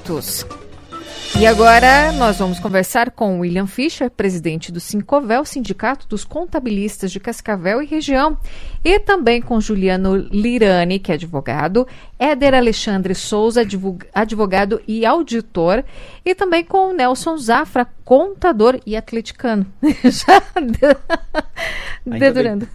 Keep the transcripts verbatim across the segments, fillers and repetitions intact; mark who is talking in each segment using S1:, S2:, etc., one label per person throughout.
S1: Tributos. E agora nós vamos conversar com William Fischer, presidente do Sincovel, Sindicato dos Contabilistas de Cascavel e Região, e também com Juliano Lirani, que é advogado, Éder Alexandre Souza, advogado e auditor, e também com o Nelson Zafra, contador e atleticano. Já dedurando.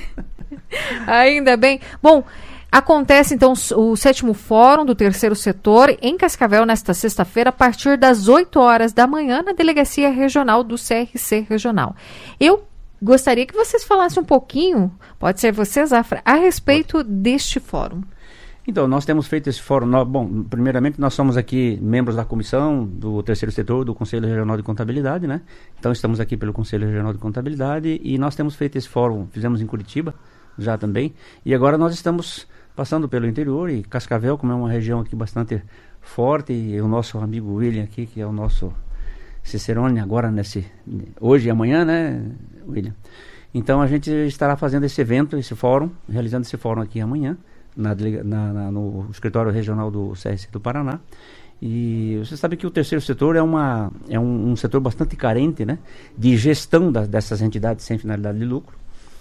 S1: Ainda bem. Bom, acontece, então, o sétimo Fórum do Terceiro Setor em Cascavel nesta sexta-feira, a partir das oito horas da manhã, na Delegacia Regional do C R C Regional. Eu gostaria que vocês falassem um pouquinho, pode ser você, Zafra, a respeito deste fórum.
S2: Então, nós temos feito esse fórum, nós, bom, primeiramente nós somos aqui membros da comissão do Terceiro Setor do Conselho Regional de Contabilidade, né? Então, estamos aqui pelo Conselho Regional de Contabilidade e nós temos feito esse fórum, fizemos em Curitiba já também, e agora nós estamos passando pelo interior, e Cascavel, como é uma região aqui bastante forte, e o nosso amigo William aqui, que é o nosso Cicerone agora, nesse, hoje e amanhã, né, William? Então a gente estará fazendo esse evento, esse fórum, realizando esse fórum aqui amanhã, na, na, na, no escritório regional do C R C do Paraná. E você sabe que o terceiro setor é, uma, é um, um setor bastante carente, né, de gestão da, dessas entidades sem finalidade de lucro.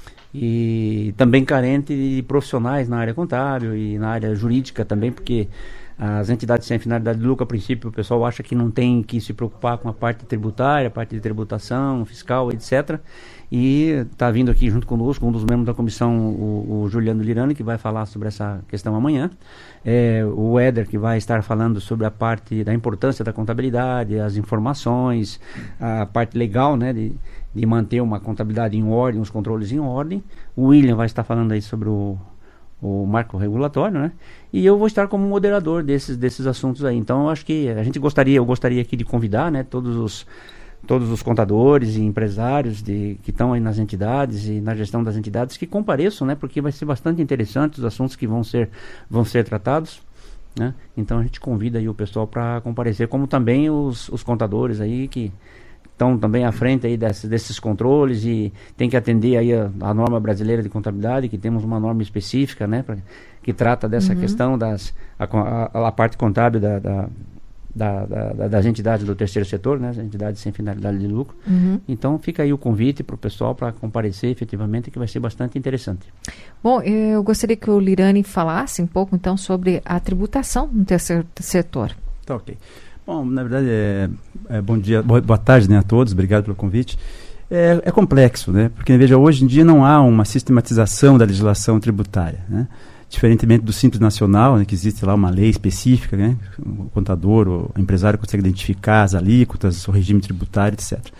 S2: E também carente de profissionais na área contábil e na área jurídica também, porque as entidades sem finalidade de lucro, a princípio, o pessoal acha que não tem que se preocupar com a parte tributária, a parte de tributação, fiscal, etcétera. E está vindo aqui junto conosco um dos membros da comissão, o, o Juliano Lirani, que vai falar sobre essa questão amanhã. É, o Éder, que vai estar falando sobre a parte da importância da contabilidade, as informações, a parte legal, né, de, de manter uma contabilidade em ordem, os controles em ordem. O William vai estar falando aí sobre o, o marco regulatório, né? E eu vou estar como moderador desses, desses assuntos aí. Então, eu acho que a gente gostaria, eu gostaria aqui de convidar, né, todos os todos os contadores e empresários de, que estão aí nas entidades e na gestão das entidades, que compareçam, né, porque vai ser bastante interessante os assuntos que vão ser, vão ser tratados, né? Então a gente convida aí o pessoal para comparecer, como também os, os contadores aí que estão também à frente aí desses, desses controles e tem que atender aí a, a norma brasileira de contabilidade, que temos uma norma específica, né, pra, que trata dessa uhum. questão das a, a, a parte contábil da, da Da, da, das entidades do terceiro setor, né, as entidades sem finalidade de lucro. Uhum. Então fica aí o convite para o pessoal para comparecer efetivamente, que vai ser bastante interessante.
S1: Bom, eu gostaria que o Lirani falasse um pouco então sobre a tributação no terceiro setor.
S3: Tá, ok. Bom, na verdade, é, é, bom dia, boa, boa tarde, né, a todos, obrigado pelo convite. É, é complexo, né, porque veja, hoje em dia não há uma sistematização da legislação tributária, né? Diferentemente do Simples Nacional, né, que existe lá uma lei específica, né, o contador, o empresário consegue identificar as alíquotas, o regime tributário, etcétera.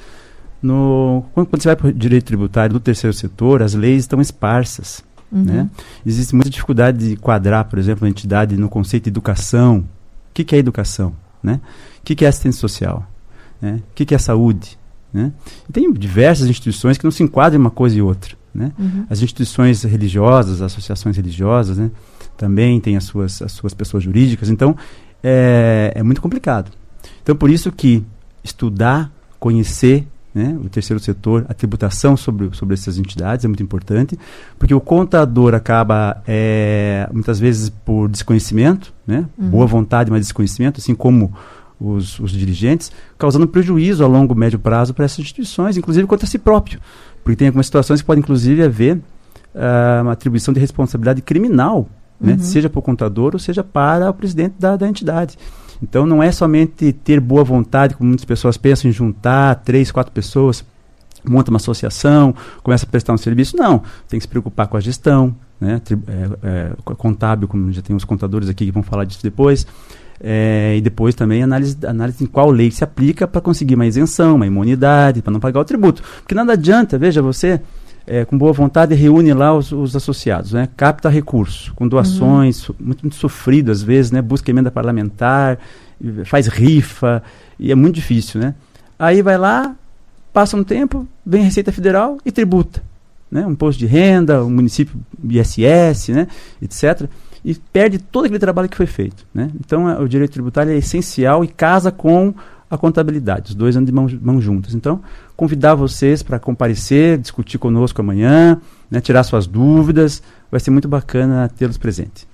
S3: No, quando, quando você vai para o direito tributário do terceiro setor, as leis estão esparsas. Uhum. Né? Existe muita dificuldade de enquadrar, por exemplo, a entidade no conceito de educação. O que, que é educação? Né? O que, que é assistência social? Né? O que, que é saúde? Né? E tem diversas instituições que não se enquadram em uma coisa e outra. Né? Uhum. As instituições religiosas, as associações religiosas, né, também têm as suas, as suas pessoas jurídicas, então é, é muito complicado. Então por isso que estudar, conhecer, né, o terceiro setor, a tributação sobre, sobre essas entidades é muito importante, porque o contador acaba é, muitas vezes por desconhecimento, né, uhum. boa vontade, mas desconhecimento, assim como os, os dirigentes, causando prejuízo a longo, médio prazo para essas instituições, inclusive contra si próprio. Porque tem algumas situações que podem, inclusive, haver uh, uma atribuição de responsabilidade criminal, né? Uhum. Seja para o contador ou seja para o presidente da, da entidade. Então, não é somente ter boa vontade, como muitas pessoas pensam em juntar três, quatro pessoas, monta uma associação, começa a prestar um serviço. Não, tem que se preocupar com a gestão, né? Tri- é, é, contábil, como já tem os contadores aqui que vão falar disso depois. É, e depois também análise, análise em qual lei se aplica para conseguir uma isenção, uma imunidade, para não pagar o tributo. Porque nada adianta, veja, você é, com boa vontade reúne lá os, os associados, né? Capta recursos, com doações, uhum. muito, muito sofrido às vezes, né? Busca emenda parlamentar, faz rifa, e é muito difícil, né? Aí vai lá, passa um tempo, vem a Receita Federal e tributa, né? Um imposto de renda, um município I S S, né? etcétera, e perde todo aquele trabalho que foi feito, né? Então, a, o direito tributário é essencial e casa com a contabilidade. Os dois andam de mãos, mãos juntas. Então, convidar vocês para comparecer, discutir conosco amanhã, né, tirar suas dúvidas. Vai ser muito bacana tê-los presentes.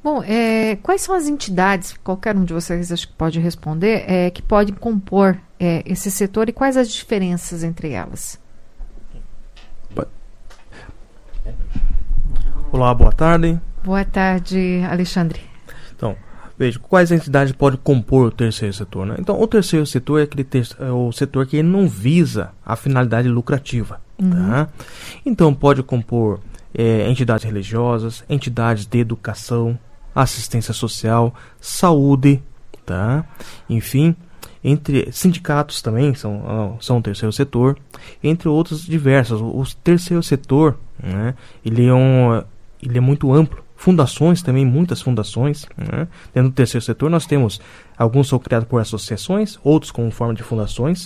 S1: Bom, é, quais são as entidades, qualquer um de vocês acho que pode responder, é, que podem compor é, esse setor e quais as diferenças entre elas?
S4: Olá, boa tarde.
S1: Boa tarde, Alexandre.
S4: Então, veja, quais entidades podem compor o terceiro setor, né? Então, o terceiro setor é, aquele ter- é o setor que não visa a finalidade lucrativa. Uhum. Tá? Então, pode compor é, entidades religiosas, entidades de educação, assistência social, saúde, tá? Enfim, entre sindicatos também são, são o terceiro setor, entre outros diversos. O, o terceiro setor, né, ele, é um, ele é muito amplo. Fundações também, muitas fundações, né? Dentro do terceiro setor nós temos, alguns são criados por associações, outros como forma de fundações,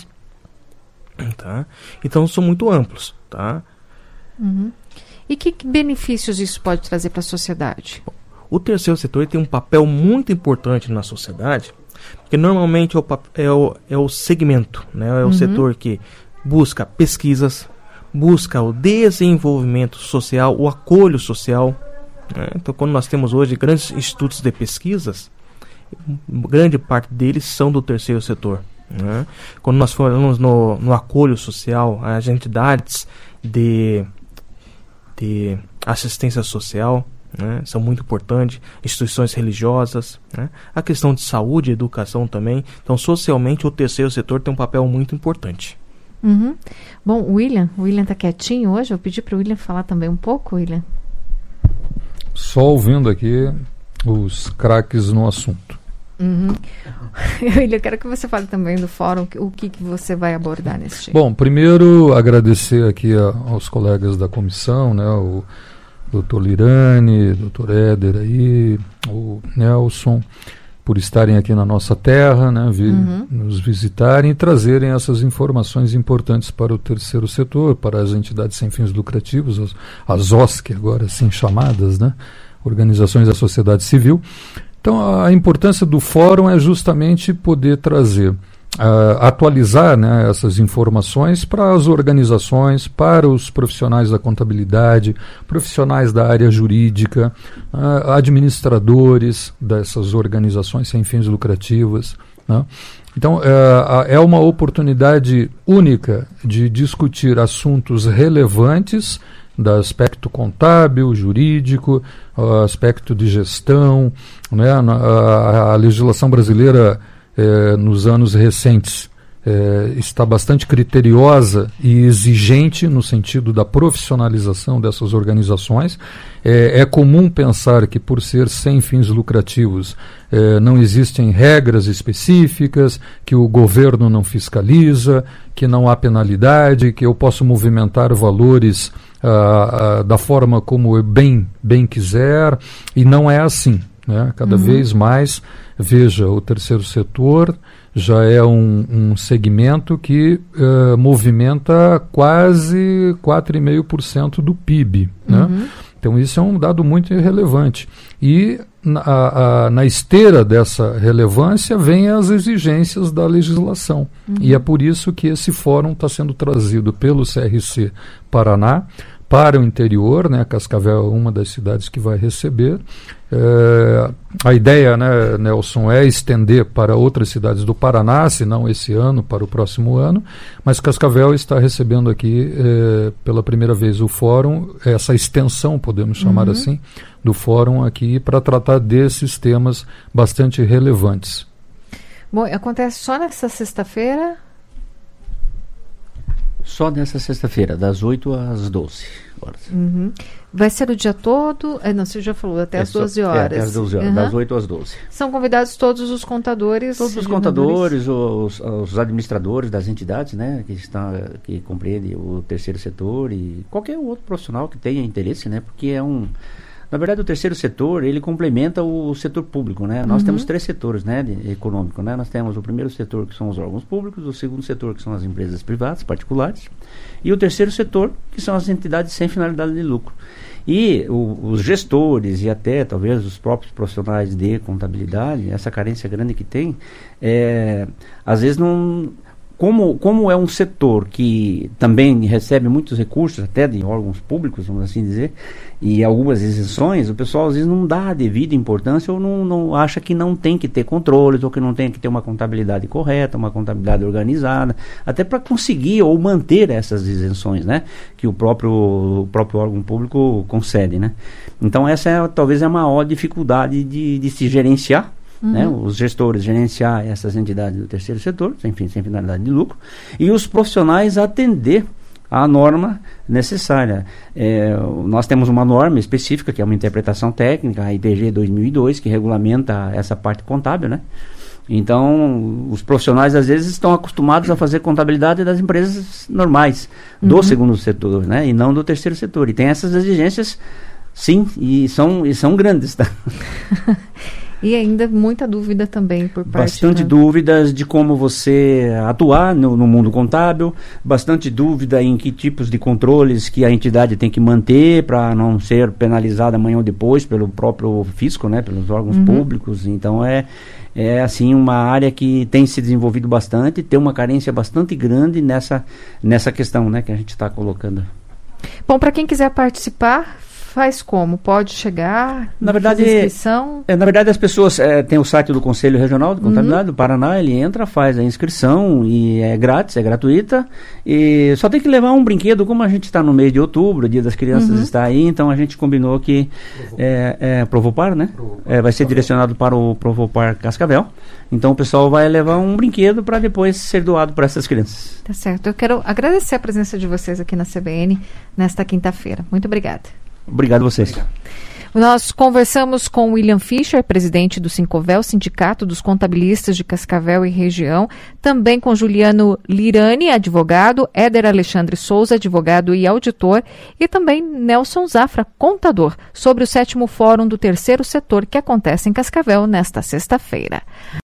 S4: tá? Então são muito amplos, tá?
S1: Uhum. E que, que benefícios isso pode trazer para a sociedade?
S4: O terceiro setor tem um papel muito importante na sociedade, porque normalmente é o, é o, é o segmento, né? É o uhum. setor que busca pesquisas, busca o desenvolvimento social, o acolho social. Né? Então, quando nós temos hoje grandes institutos de pesquisas, grande parte deles são do terceiro setor. Né? Quando nós falamos no, no acolho social, as entidades de, de assistência social, né, são muito importantes, instituições religiosas, né, a questão de saúde e educação também. Então, socialmente, o terceiro setor tem um papel muito importante.
S1: Uhum. Bom, o William, o William está quietinho hoje, eu pedi para o William falar também um pouco, William.
S5: Só ouvindo aqui os craques no assunto.
S1: Uhum. William, eu quero que você fale também do fórum, o que, que você vai abordar nesse dia.
S5: Bom, primeiro agradecer aqui a, aos colegas da comissão, né, o doutor Lirane, doutor Éder aí, o Nelson, por estarem aqui na nossa terra, né, vir uhum. nos visitarem e trazerem essas informações importantes para o terceiro setor, para as entidades sem fins lucrativos, as, as O S C, agora assim chamadas, né, organizações da sociedade civil. Então, a importância do fórum é justamente poder trazer, uh, atualizar, né, essas informações para as organizações, para os profissionais da contabilidade, profissionais da área jurídica, uh, administradores dessas organizações sem fins lucrativos, né? Então, uh, é uma oportunidade única de discutir assuntos relevantes do aspecto contábil, jurídico, uh, aspecto de gestão, né? a, a, a legislação brasileira eh, nos anos recentes eh, está bastante criteriosa e exigente no sentido da profissionalização dessas organizações. É, é comum pensar que, por ser sem fins lucrativos, eh, não existem regras específicas, que o governo não fiscaliza, que não há penalidade, que eu posso movimentar valores Uh, uh, da forma como eu bem, bem quiser, e não é assim, né? Cada uhum. vez mais, veja, o terceiro setor já é um, um segmento que uh, movimenta quase quatro vírgula cinco por cento do P I B, né? Uhum. Então isso é um dado muito relevante. E na, a, na esteira dessa relevância vem as exigências da legislação. Uhum. E é por isso que esse fórum está sendo trazido pelo C R C Paraná para o interior, né? Cascavel é uma das cidades que vai receber. É, a ideia, né, Nelson, é estender para outras cidades do Paraná, se não esse ano, para o próximo ano, mas Cascavel está recebendo aqui é, pela primeira vez o fórum, essa extensão, podemos chamar uhum. assim, do fórum aqui para tratar desses temas bastante relevantes.
S1: Bom, acontece só nessa sexta-feira?
S2: Só nessa sexta-feira, das oito às doze horas.
S1: Uhum. Vai ser o dia todo? É, não, você já falou, até é as doze horas. É,
S2: até as doze horas, uhum. das oito às doze.
S1: São convidados todos os contadores?
S2: Todos os contadores, os, os administradores das entidades, né, que, estão, que compreendem o terceiro setor e qualquer outro profissional que tenha interesse, né, porque é um... Na verdade, o terceiro setor, ele complementa o setor público, né? Nós uhum. temos três setores, né, de, econômico, né? Nós temos o primeiro setor, que são os órgãos públicos, o segundo setor, que são as empresas privadas, particulares, e o terceiro setor, que são as entidades sem finalidade de lucro. E o, os gestores e até, talvez, os próprios profissionais de contabilidade, essa carência grande que tem, é, às vezes não... como, como é um setor que também recebe muitos recursos, até de órgãos públicos, vamos assim dizer, e algumas isenções, o pessoal às vezes não dá a devida importância ou não, não acha que não tem que ter controles, ou que não tem que ter uma contabilidade correta, uma contabilidade organizada, até para conseguir ou manter essas isenções, né, que o próprio, o próprio órgão público concede, né. Então essa é, talvez é a maior dificuldade de, de se gerenciar, uhum. né, os gestores gerenciar essas entidades do terceiro setor, enfim, sem finalidade de lucro, e os profissionais atender a norma necessária. É, nós temos uma norma específica, que é uma interpretação técnica, a I P G dois mil e dois, que regulamenta essa parte contábil, né? Então, os profissionais às vezes estão acostumados a fazer contabilidade das empresas normais, uhum. do segundo setor, né? E não do terceiro setor. E tem essas exigências, sim, e são, e são grandes, tá?
S1: E ainda muita dúvida também por parte...
S2: Bastante
S1: da...
S2: dúvidas de como você atuar no, no mundo contábil, bastante dúvida em que tipos de controles que a entidade tem que manter para não ser penalizada amanhã ou depois pelo próprio fisco, né, pelos órgãos uhum. públicos. Então é, é assim uma área que tem se desenvolvido bastante, tem uma carência bastante grande nessa, nessa questão, né, que a gente está colocando.
S1: Bom, para quem quiser participar... Faz como? Pode chegar?
S2: Na verdade,
S1: inscrição?
S2: É, na verdade as pessoas é, tem o site do Conselho Regional de Contabilidade uhum. do Paraná, ele entra, faz a inscrição e é grátis, é gratuita, e só tem que levar um brinquedo, como a gente está no mês de outubro, o Dia das Crianças uhum. está aí, então a gente combinou que é, é, Provopar, né? É, vai ser direcionado para o Provopar Cascavel, então o pessoal vai levar um brinquedo para depois ser doado para essas crianças.
S1: Tá certo, eu quero agradecer a presença de vocês aqui na C B N nesta quinta-feira. Muito obrigada.
S2: Obrigado a vocês.
S1: Nós conversamos com William Fischer, presidente do Sincovel, Sindicato dos Contabilistas de Cascavel e Região, também com Juliano Lirani, advogado, Éder Alexandre Souza, advogado e auditor, e também Nelson Zafra, contador, sobre o sétimo Fórum do Terceiro Setor que acontece em Cascavel nesta sexta-feira.